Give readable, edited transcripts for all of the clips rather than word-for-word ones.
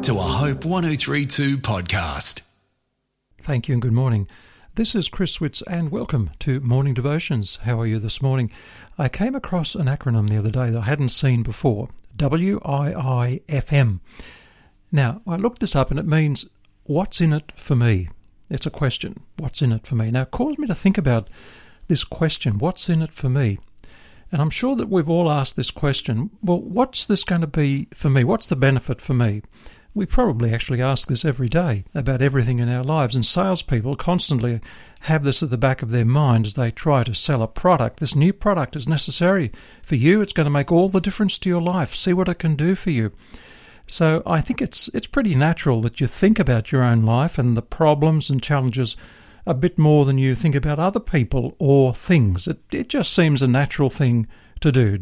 to a Hope 1032 podcast. Thank you and good morning. This is Chris Switz and welcome to Morning Devotions. How are you this morning? I came across an acronym the other day that I hadn't seen before, WIIFM. Now, I looked this up and it means, what's in it for me? It's a question, what's in it for me? Now, it caused me to think about this question, what's in it for me? And I'm sure that we've all asked this question, well, what's this going to be for me? What's the benefit for me? We probably actually ask this every day about everything in our lives, and salespeople constantly have this at the back of their mind as they try to sell a product. This new product is necessary for you. It's going to make all the difference to your life. See what it can do for you. So I think it's pretty natural that you think about your own life and the problems and challenges a bit more than you think about other people or things. It just seems a natural thing to do.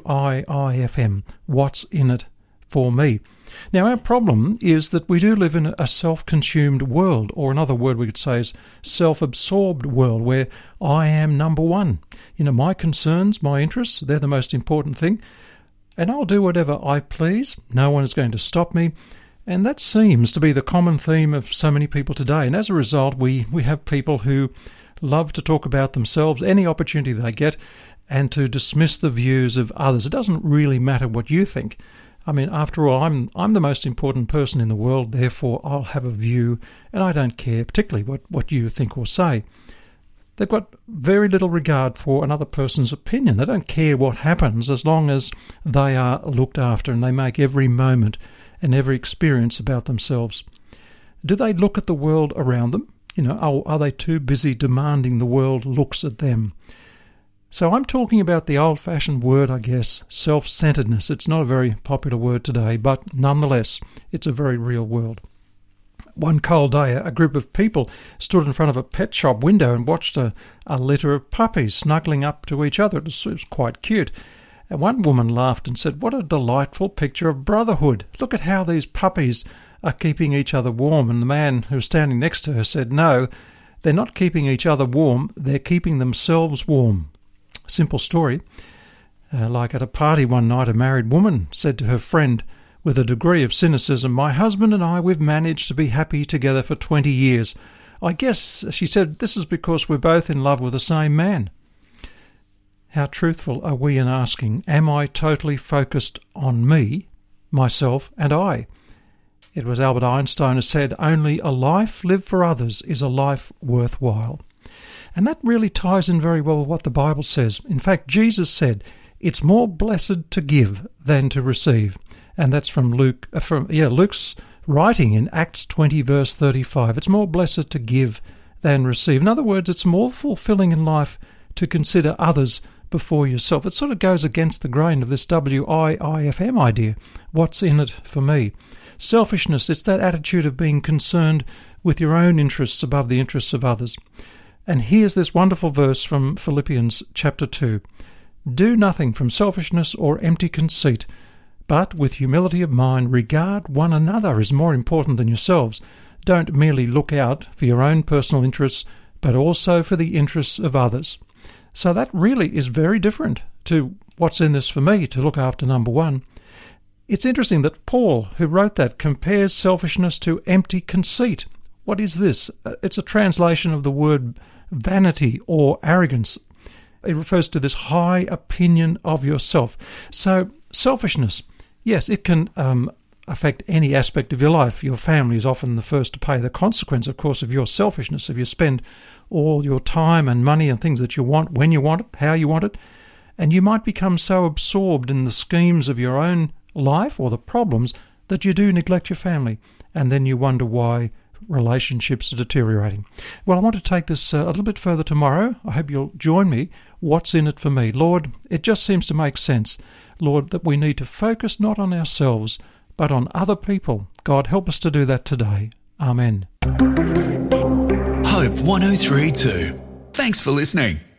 WIIFM, what's in it for me? Now, our problem is that we do live in a self-consumed world, or another word we could say is self-absorbed world, where I am number one. You know, my concerns, my interests, they're the most important thing, and I'll do whatever I please. No one is going to stop me, and that seems to be the common theme of so many people today. And as a result, we have people who love to talk about themselves, any opportunity they get, and to dismiss the views of others. It doesn't really matter what you think. I mean, after all, I'm the most important person in the world, therefore I'll have a view, and I don't care particularly what you think or say. They've got very little regard for another person's opinion. They don't care what happens as long as they are looked after and they make every moment and every experience about themselves. Do they look at the world around them? You know, are they too busy demanding the world looks at them? So I'm talking about the old-fashioned word, I guess, self-centeredness. It's not a very popular word today, but nonetheless, it's a very real word. One cold day, a group of people stood in front of a pet shop window and watched a litter of puppies snuggling up to each other. It was quite cute. And one woman laughed and said, "What a delightful picture of brotherhood. Look at how these puppies are keeping each other warm." And the man who was standing next to her said, "No, they're not keeping each other warm, they're keeping themselves warm." Simple story. Like at a party one night, a married woman said to her friend with a degree of cynicism, "My husband and I, we've managed to be happy together for 20 years. I guess," she said, "this is because we're both in love with the same man." How truthful are we in asking, am I totally focused on me, myself, and I? It was Albert Einstein who said, "Only a life lived for others is a life worthwhile." And that really ties in very well with what the Bible says. In fact, Jesus said, "It's more blessed to give than to receive." And that's from Luke's writing in Acts 20, verse 35. It's more blessed to give than receive. In other words, it's more fulfilling in life to consider others before yourself. It sort of goes against the grain of this WIIFM idea. What's in it for me? Selfishness, it's that attitude of being concerned with your own interests above the interests of others. And here's this wonderful verse from Philippians chapter 2. "Do nothing from selfishness or empty conceit, but with humility of mind regard one another as more important than yourselves. Don't merely look out for your own personal interests, but also for the interests of others." So that really is very different to what's in this for me, to look after number one. It's interesting that Paul, who wrote that, compares selfishness to empty conceit. What is this? It's a translation of the word vanity or arrogance. It refers to this high opinion of yourself. So selfishness, yes, it can affect any aspect of your life. Your family is often the first to pay the consequence, of course, of your selfishness. If you spend all your time and money and things that you want, when you want it, how you want it, and you might become so absorbed in the schemes of your own life or the problems that you do neglect your family, and then you wonder why relationships are deteriorating. Well, I want to take this a little bit further tomorrow. I hope you'll join me. What's in it for me? Lord, it just seems to make sense, Lord, that we need to focus not on ourselves, but on other people. God, help us to do that today. Amen. Hope 1032. Thanks for listening.